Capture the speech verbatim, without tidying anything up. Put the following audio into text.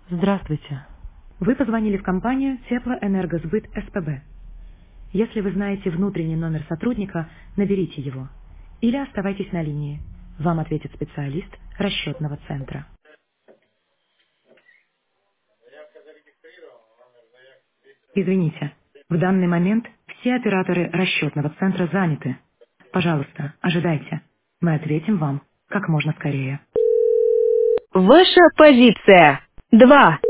Здравствуйте. Вы позвонили в компанию Теплоэнергосбыт СПБ. Если вы знаете внутренний номер сотрудника, наберите его. Или оставайтесь на линии. Вам ответит специалист расчетного центра. Извините, в данный момент все операторы расчетного центра заняты. Пожалуйста, ожидайте. Мы ответим вам как можно скорее. Ваша позиция. Два.